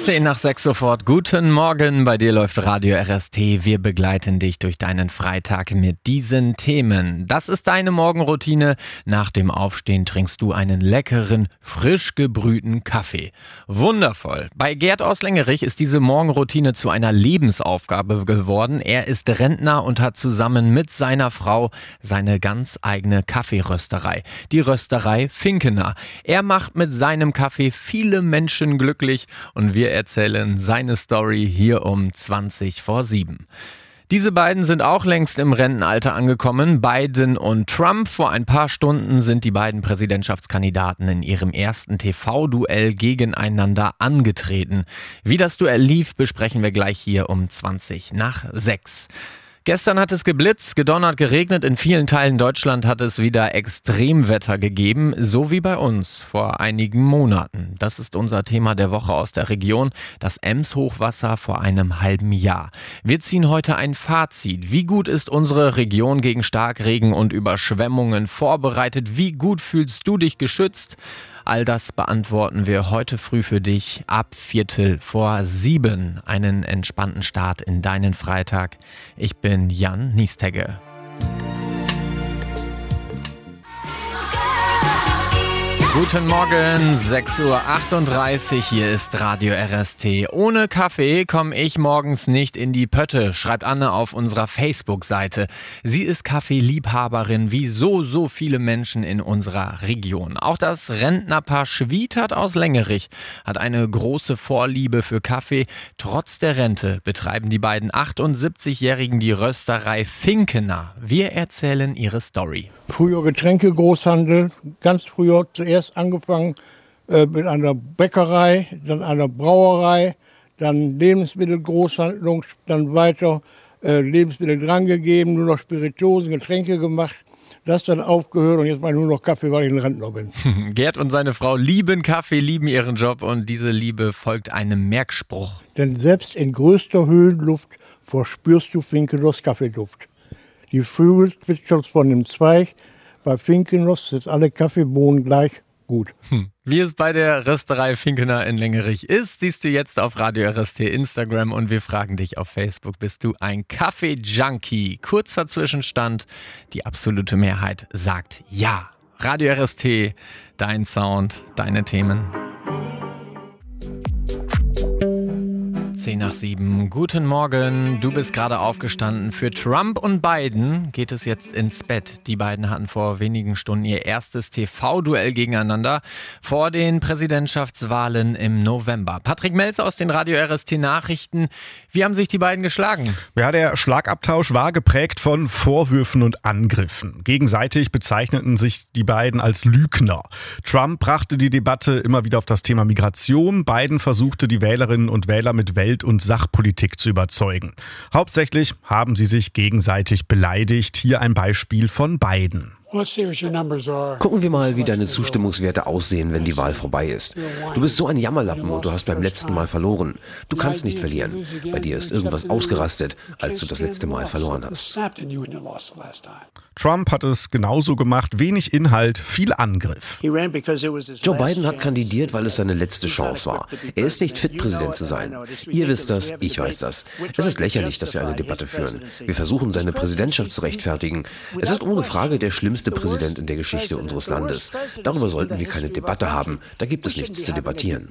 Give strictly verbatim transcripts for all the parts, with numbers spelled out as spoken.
zehn nach sechs sofort. Guten Morgen, bei dir läuft Radio R S T. Wir begleiten dich durch deinen Freitag mit diesen Themen. Das ist deine Morgenroutine. Nach dem Aufstehen trinkst du einen leckeren, frisch gebrühten Kaffee. Wundervoll. Bei Gerd aus Lengerich ist diese Morgenroutine zu einer Lebensaufgabe geworden. Er ist Rentner und hat zusammen mit seiner Frau seine ganz eigene Kaffeerösterei. Die Rösterei Finkener. Er macht mit seinem Kaffee viele Menschen glücklich und wir erzählen seine Story hier um zwanzig vor sieben. Diese beiden sind auch längst im Rentenalter angekommen, Biden und Trump. Vor ein paar Stunden sind die beiden Präsidentschaftskandidaten in ihrem ersten T V-Duell gegeneinander angetreten. Wie das Duell lief, besprechen wir gleich hier um zwanzig nach sechs. Gestern hat es geblitzt, gedonnert, geregnet. In vielen Teilen Deutschland hat es wieder Extremwetter gegeben, so wie bei uns vor einigen Monaten. Das ist unser Thema der Woche aus der Region, das Ems-Hochwasser vor einem halben Jahr. Wir ziehen heute ein Fazit. Wie gut ist unsere Region gegen Starkregen und Überschwemmungen vorbereitet? Wie gut fühlst du dich geschützt? All das beantworten wir heute früh für dich ab Viertel vor sieben. Einen entspannten Start in deinen Freitag. Ich bin Jan Niestegge. Guten Morgen, sechs Uhr achtunddreißig, hier ist Radio R S T. Ohne Kaffee komme ich morgens nicht in die Pötte, schreibt Anne auf unserer Facebook-Seite. Sie ist Kaffeeliebhaberin wie so, so viele Menschen in unserer Region. Auch das Rentnerpaar Schwietert aus Lengerich hat eine große Vorliebe für Kaffee. Trotz der Rente betreiben die beiden achtundsiebzigjährigen die Rösterei Finkener. Wir erzählen ihre Story. Früher Getränkegroßhandel, ganz früher zuerst angefangen äh, mit einer Bäckerei, dann einer Brauerei, dann Lebensmittelgroßhandlung, dann weiter äh, Lebensmittel drangegeben, nur noch Spirituosen, Getränke gemacht. Das dann aufgehört und jetzt mache ich nur noch Kaffee, weil ich ein Rentner bin. Gerd und seine Frau lieben Kaffee, lieben ihren Job und diese Liebe folgt einem Merkspruch. Denn selbst in größter Höhenluft verspürst du Finkeners Kaffeeduft. Die Vögel zwitschern von dem Zweig. Bei Finkenos sind alle Kaffeebohnen gleich gut. Hm. Wie es bei der Rösterei Finkener in Lengerich ist, siehst du jetzt auf Radio R S T Instagram und wir fragen dich auf Facebook, bist du ein Kaffee-Junkie? Kurzer Zwischenstand, die absolute Mehrheit sagt ja. Radio R S T, dein Sound, deine Themen. zehn nach sieben. Guten Morgen. Du bist gerade aufgestanden. Für Trump und Biden geht es jetzt ins Bett. Die beiden hatten vor wenigen Stunden ihr erstes T V-Duell gegeneinander vor den Präsidentschaftswahlen im November. Patrick Melzer aus den Radio R S T Nachrichten. Wie haben sich die beiden geschlagen? Ja, der Schlagabtausch war geprägt von Vorwürfen und Angriffen. Gegenseitig bezeichneten sich die beiden als Lügner. Trump brachte die Debatte immer wieder auf das Thema Migration. Biden versuchte, die Wählerinnen und Wähler mit Welt- und Sachpolitik zu überzeugen. Hauptsächlich haben sie sich gegenseitig beleidigt. Hier ein Beispiel von Biden. Gucken wir mal, wie deine Zustimmungswerte aussehen, wenn die Wahl vorbei ist. Du bist so ein Jammerlappen und du hast beim letzten Mal verloren. Du kannst nicht verlieren. Bei dir ist irgendwas ausgerastet, als du das letzte Mal verloren hast. Trump hat es genauso gemacht. Wenig Inhalt, viel Angriff. Joe Biden hat kandidiert, weil es seine letzte Chance war. Er ist nicht fit, Präsident zu sein. Ihr wisst das, ich weiß das. Es ist lächerlich, dass wir eine Debatte führen. Wir versuchen, seine Präsidentschaft zu rechtfertigen. Es ist ohne Frage der schlimmste Präsident in der Geschichte unseres Landes. Darüber sollten wir keine Debatte haben. Da gibt es nichts zu debattieren.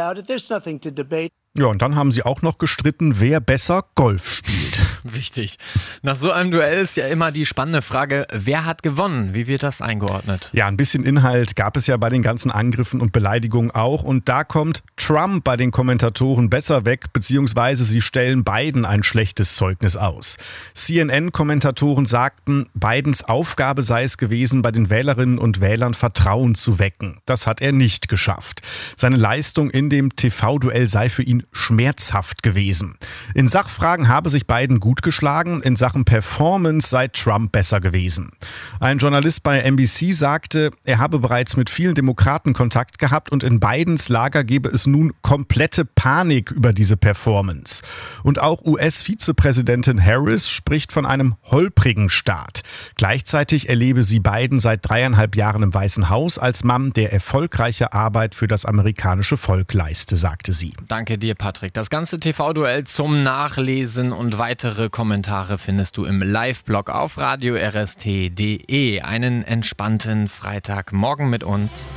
Ja, und dann haben sie auch noch gestritten, wer besser Golf spielt. Wichtig. Nach so einem Duell ist ja immer die spannende Frage, wer hat gewonnen? Wie wird das eingeordnet? Ja, ein bisschen Inhalt gab es ja bei den ganzen Angriffen und Beleidigungen auch. Und da kommt Trump bei den Kommentatoren besser weg, beziehungsweise sie stellen Biden ein schlechtes Zeugnis aus. C N N-Kommentatoren sagten, Bidens Aufgabe sei es gewesen, bei den Wählerinnen und Wählern Vertrauen zu wecken. Das hat er nicht geschafft. Seine Leistung in dem T V-Duell sei für ihn schmerzhaft gewesen. In Sachfragen habe sich Biden gut geschlagen, in Sachen Performance sei Trump besser gewesen. Ein Journalist bei N B C sagte, er habe bereits mit vielen Demokraten Kontakt gehabt und in Bidens Lager gebe es nun komplette Panik über diese Performance. Und auch U S-Vizepräsidentin Harris spricht von einem holprigen Start. Gleichzeitig erlebe sie Biden seit dreieinhalb Jahren im Weißen Haus als Mann, der erfolgreiche Arbeit für das amerikanische Volk leiste, sagte sie. Danke dir, Patrick. Das ganze T V-Duell zum Nachlesen und weitere Kommentare findest du im Live-Blog auf radio r s t punkt d e. Einen entspannten Freitagmorgen mit uns.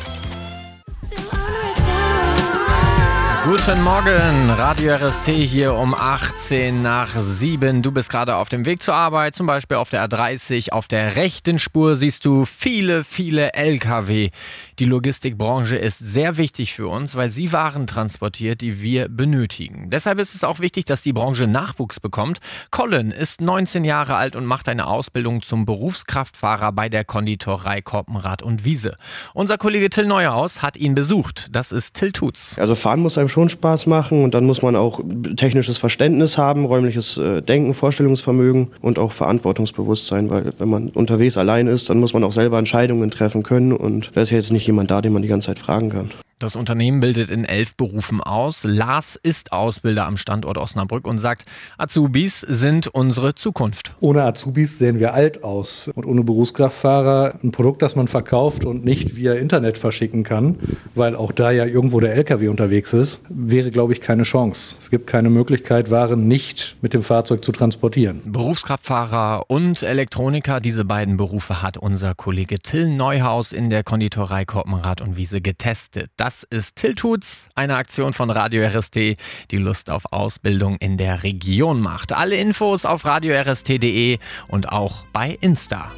Guten Morgen, Radio R S T hier um achtzehn nach sieben. Du bist gerade auf dem Weg zur Arbeit, zum Beispiel auf der A dreißig. Auf der rechten Spur siehst du viele, viele L K W. Die Logistikbranche ist sehr wichtig für uns, weil sie Waren transportiert, die wir benötigen. Deshalb ist es auch wichtig, dass die Branche Nachwuchs bekommt. Colin ist neunzehn Jahre alt und macht eine Ausbildung zum Berufskraftfahrer bei der Konditorei Koppenrad und Wiese. Unser Kollege Till Neuhaus hat ihn besucht. Das ist Till Tutz. Also fahren muss einem schon Spaß machen und dann muss man auch technisches Verständnis haben, räumliches äh, Denken, Vorstellungsvermögen und auch Verantwortungsbewusstsein, weil wenn man unterwegs allein ist, dann muss man auch selber Entscheidungen treffen können und da ist ja jetzt nicht jemand da, den man die ganze Zeit fragen kann. Das Unternehmen bildet in elf Berufen aus. Lars ist Ausbilder am Standort Osnabrück und sagt, Azubis sind unsere Zukunft. Ohne Azubis sehen wir alt aus und ohne Berufskraftfahrer ein Produkt, das man verkauft und nicht via Internet verschicken kann, weil auch da ja irgendwo der L K W unterwegs ist, wäre, glaube ich, keine Chance. Es gibt keine Möglichkeit, Waren nicht mit dem Fahrzeug zu transportieren. Berufskraftfahrer und Elektroniker, diese beiden Berufe hat unser Kollege Till Neuhaus in der Konditorei Koppenrad und Wiese getestet. Das ist Till Tutz, eine Aktion von Radio R S T, die Lust auf Ausbildung in der Region macht. Alle Infos auf radio r s t punkt d e und auch bei Insta.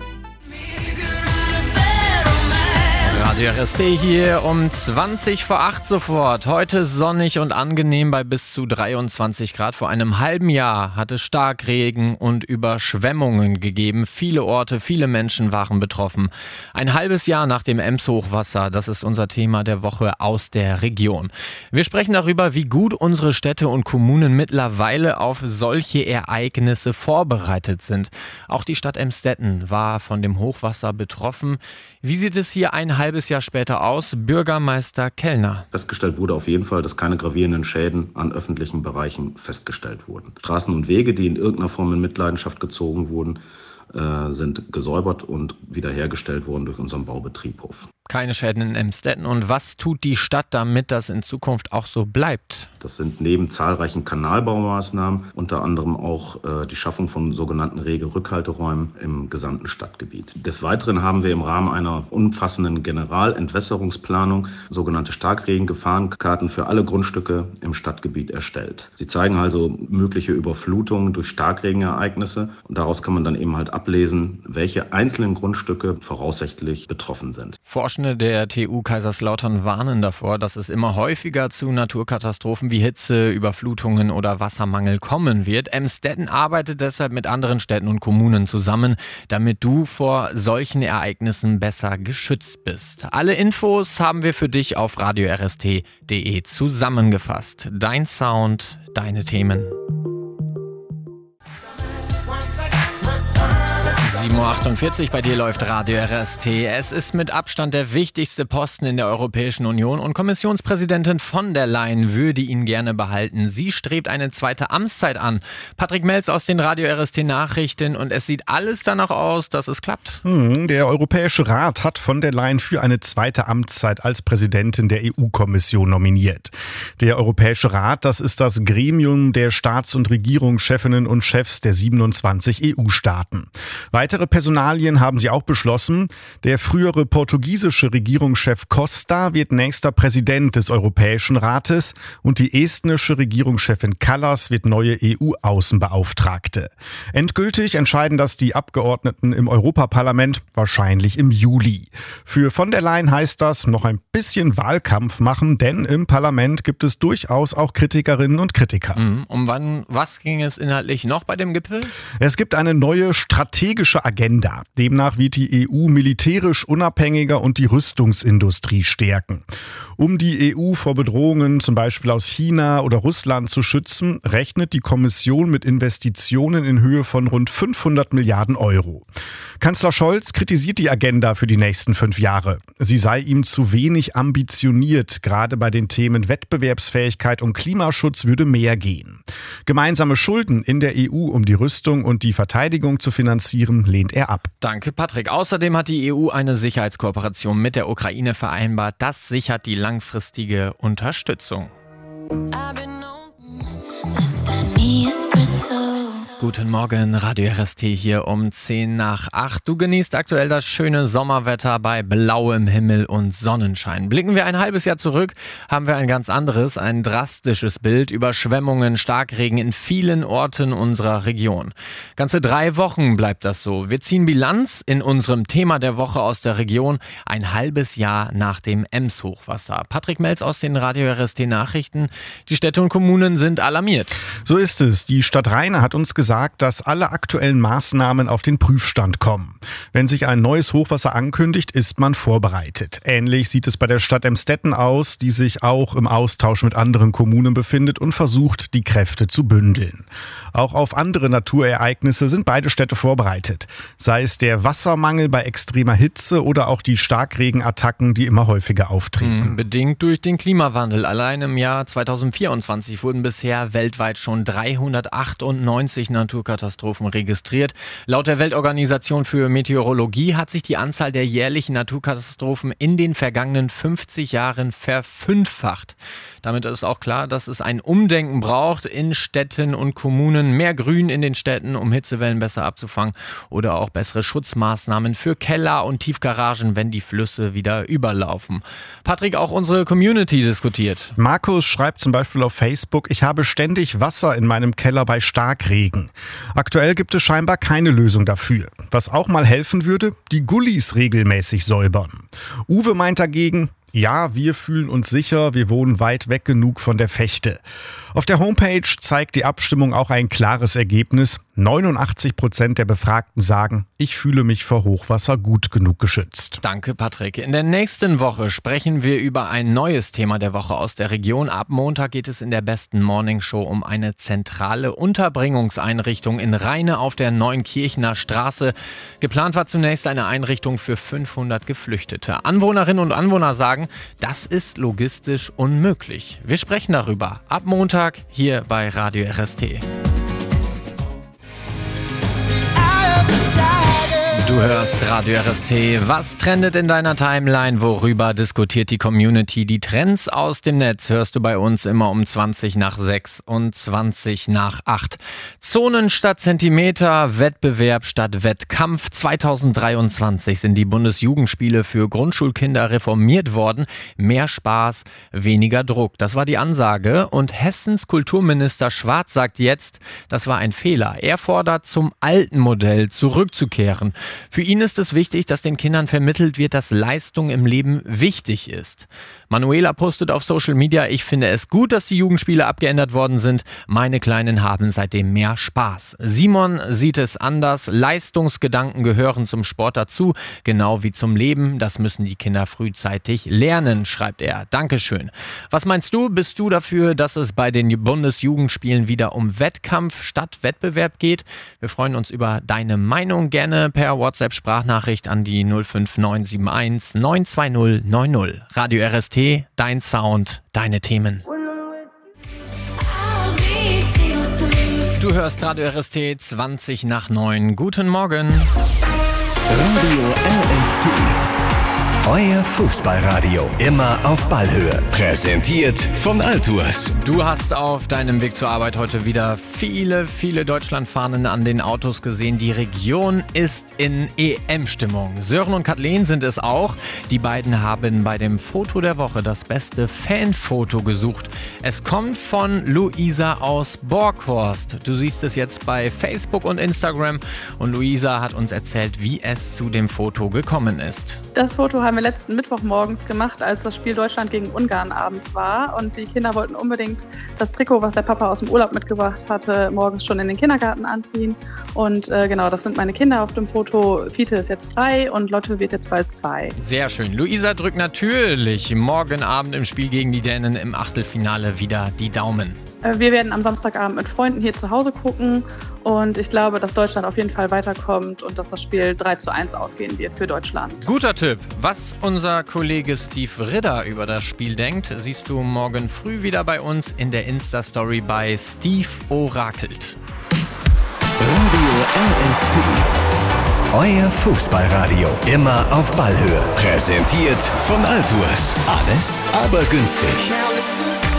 Radio R S T hier um zwanzig vor acht sofort. Heute sonnig und angenehm bei bis zu dreiundzwanzig Grad. Vor einem halben Jahr hat es Starkregen und Überschwemmungen gegeben. Viele Orte, viele Menschen waren betroffen. Ein halbes Jahr nach dem Ems-Hochwasser, das ist unser Thema der Woche aus der Region. Wir sprechen darüber, wie gut unsere Städte und Kommunen mittlerweile auf solche Ereignisse vorbereitet sind. Auch die Stadt Emstetten war von dem Hochwasser betroffen. Wie sieht es hier ein halbes Jahr später aus? Bürgermeister Kellner. Festgestellt wurde auf jeden Fall, dass keine gravierenden Schäden an öffentlichen Bereichen festgestellt wurden. Straßen und Wege, die in irgendeiner Form in Mitleidenschaft gezogen wurden, äh, sind gesäubert und wiederhergestellt worden durch unseren Baubetrieb Hof. Keine Schäden in Emstetten. Und was tut die Stadt, damit das in Zukunft auch so bleibt? Das sind neben zahlreichen Kanalbaumaßnahmen unter anderem auch äh, die Schaffung von sogenannten Regelrückhalteräumen im gesamten Stadtgebiet. Des Weiteren haben wir im Rahmen einer umfassenden Generalentwässerungsplanung sogenannte Starkregen-Gefahrenkarten für alle Grundstücke im Stadtgebiet erstellt. Sie zeigen also mögliche Überflutungen durch Starkregenereignisse und daraus kann man dann eben halt ablesen, welche einzelnen Grundstücke voraussichtlich betroffen sind. Forschende der T U Kaiserslautern warnen davor, dass es immer häufiger zu Naturkatastrophen wie Hitze, Überflutungen oder Wassermangel kommen wird. Emstetten arbeitet deshalb mit anderen Städten und Kommunen zusammen, damit du vor solchen Ereignissen besser geschützt bist. Alle Infos haben wir für dich auf radio r s t punkt d e zusammengefasst. Dein Sound, deine Themen. sieben Uhr achtundvierzig, bei dir läuft Radio R S T. Es ist mit Abstand der wichtigste Posten in der Europäischen Union und Kommissionspräsidentin von der Leyen würde ihn gerne behalten. Sie strebt eine zweite Amtszeit an. Patrick Melz aus den Radio R S T Nachrichten und es sieht alles danach aus, dass es klappt. Hm, der Europäische Rat hat von der Leyen für eine zweite Amtszeit als Präsidentin der E U-Kommission nominiert. Der Europäische Rat, das ist das Gremium der Staats- und Regierungschefinnen und Chefs der siebenundzwanzig E U-Staaten. Weitere Personalien haben sie auch beschlossen. Der frühere portugiesische Regierungschef Costa wird nächster Präsident des Europäischen Rates und die estnische Regierungschefin Kallas wird neue E U-Außenbeauftragte. Endgültig entscheiden das die Abgeordneten im Europaparlament wahrscheinlich im Juli. Für von der Leyen heißt das noch ein bisschen Wahlkampf machen, denn im Parlament gibt es durchaus auch Kritikerinnen und Kritiker. Um wann, was ging es inhaltlich noch bei dem Gipfel? Es gibt eine neue strategische Agenda. Demnach wird die E U militärisch unabhängiger und die Rüstungsindustrie stärken. Um die E U vor Bedrohungen zum Beispiel aus China oder Russland zu schützen, rechnet die Kommission mit Investitionen in Höhe von rund fünfhundert Milliarden Euro. Kanzler Scholz kritisiert die Agenda für die nächsten fünf Jahre. Sie sei ihm zu wenig ambitioniert. Gerade bei den Themen Wettbewerbsfähigkeit und Klimaschutz würde mehr gehen. Gemeinsame Schulden in der E U, um die Rüstung und die Verteidigung zu finanzieren, lehnt er ab. Danke, Patrick. Außerdem hat die E U eine Sicherheitskooperation mit der Ukraine vereinbart. Das sichert die langfristige Unterstützung. Guten Morgen, Radio R S T hier um zehn nach acht. Du genießt aktuell das schöne Sommerwetter bei blauem Himmel und Sonnenschein. Blicken wir ein halbes Jahr zurück, haben wir ein ganz anderes, ein drastisches Bild. Überschwemmungen, Starkregen in vielen Orten unserer Region. Ganze drei Wochen bleibt das so. Wir ziehen Bilanz in unserem Thema der Woche aus der Region, ein halbes Jahr nach dem Ems-Hochwasser. Patrick Melz aus den Radio R S T Nachrichten. Die Städte und Kommunen sind alarmiert. So ist es. Die Stadt Rheine hat uns gesagt, dass alle aktuellen Maßnahmen auf den Prüfstand kommen. Wenn sich ein neues Hochwasser ankündigt, ist man vorbereitet. Ähnlich sieht es bei der Stadt Emstetten aus, die sich auch im Austausch mit anderen Kommunen befindet und versucht, die Kräfte zu bündeln. Auch auf andere Naturereignisse sind beide Städte vorbereitet. Sei es der Wassermangel bei extremer Hitze oder auch die Starkregenattacken, die immer häufiger auftreten. Bedingt durch den Klimawandel. Allein im Jahr zweitausendvierundzwanzig wurden bisher weltweit schon dreihundertachtundneunzig Naturkatastrophen registriert. Laut der Weltorganisation für Meteorologie hat sich die Anzahl der jährlichen Naturkatastrophen in den vergangenen fünfzig Jahren verfünffacht. Damit ist auch klar, dass es ein Umdenken braucht in Städten und Kommunen. Mehr Grün in den Städten, um Hitzewellen besser abzufangen, oder auch bessere Schutzmaßnahmen für Keller und Tiefgaragen, wenn die Flüsse wieder überlaufen. Patrick, auch unsere Community diskutiert. Markus schreibt zum Beispiel auf Facebook: Ich habe ständig Wasser in meinem Keller bei Starkregen. Aktuell gibt es scheinbar keine Lösung dafür. Was auch mal helfen würde, die Gullis regelmäßig säubern. Uwe meint dagegen: Ja, wir fühlen uns sicher, wir wohnen weit weg genug von der Fechte. Auf der Homepage zeigt die Abstimmung auch ein klares Ergebnis. neunundachtzig Prozent der Befragten sagen, ich fühle mich vor Hochwasser gut genug geschützt. Danke, Patrick. In der nächsten Woche sprechen wir über ein neues Thema der Woche aus der Region. Ab Montag geht es in der besten Morningshow um eine zentrale Unterbringungseinrichtung in Rheine auf der Neunkirchener Straße. Geplant war zunächst eine Einrichtung für fünfhundert Geflüchtete. Anwohnerinnen und Anwohner sagen, das ist logistisch unmöglich. Wir sprechen darüber ab Montag hier bei Radio R S T. Du hörst Radio R S T. Was trendet in deiner Timeline? Worüber diskutiert die Community? Die Trends aus dem Netz hörst du bei uns immer um zwanzig nach sechs und zwanzig nach acht. Zonen statt Zentimeter, Wettbewerb statt Wettkampf. zweitausenddreiundzwanzig sind die Bundesjugendspiele für Grundschulkinder reformiert worden. Mehr Spaß, weniger Druck. Das war die Ansage. Und Hessens Kulturminister Schwarz sagt jetzt, das war ein Fehler. Er fordert, zum alten Modell zurückzukehren. Für ihn ist es wichtig, dass den Kindern vermittelt wird, dass Leistung im Leben wichtig ist. Manuela postet auf Social Media: Ich finde es gut, dass die Jugendspiele abgeändert worden sind. Meine Kleinen haben seitdem mehr Spaß. Simon sieht es anders. Leistungsgedanken gehören zum Sport dazu, genau wie zum Leben. Das müssen die Kinder frühzeitig lernen, schreibt er. Dankeschön. Was meinst du? Bist du dafür, dass es bei den Bundesjugendspielen wieder um Wettkampf statt Wettbewerb geht? Wir freuen uns über deine Meinung, gerne per WhatsApp-Sprachnachricht an die null fünf neun sieben eins neun zwei null neun null. Radio R S T, dein Sound, deine Themen. Du hörst Radio R S T zwanzig nach neun. Guten Morgen. Radio R S T. Euer Fußballradio. Immer auf Ballhöhe. Präsentiert von Altours. Du hast auf deinem Weg zur Arbeit heute wieder viele, viele Deutschlandfahnen an den Autos gesehen. Die Region ist in E M-Stimmung. Sören und Kathleen sind es auch. Die beiden haben bei dem Foto der Woche das beste Fanfoto gesucht. Es kommt von Luisa aus Borghorst. Du siehst es jetzt bei Facebook und Instagram. Und Luisa hat uns erzählt, wie es zu dem Foto gekommen ist. Das Foto haben wir letzten Mittwoch morgens gemacht, als das Spiel Deutschland gegen Ungarn abends war. Und die Kinder wollten unbedingt das Trikot, was der Papa aus dem Urlaub mitgebracht hatte, morgens schon in den Kindergarten anziehen. Und äh, genau, das sind meine Kinder auf dem Foto. Fiete ist jetzt drei und Lotte wird jetzt bald zwei. Sehr schön. Luisa drückt natürlich morgen Abend im Spiel gegen die Dänen im Achtelfinale wieder die Daumen. Wir werden am Samstagabend mit Freunden hier zu Hause gucken und ich glaube, dass Deutschland auf jeden Fall weiterkommt und dass das Spiel drei zu eins ausgehen wird für Deutschland. Guter Tipp. Was unser Kollege Steve Ridder über das Spiel denkt, siehst du morgen früh wieder bei uns in der Insta-Story bei Steve Orakelt. Radio R S T. Euer Fußballradio. Immer auf Ballhöhe. Präsentiert von Altours. Alles, aber günstig.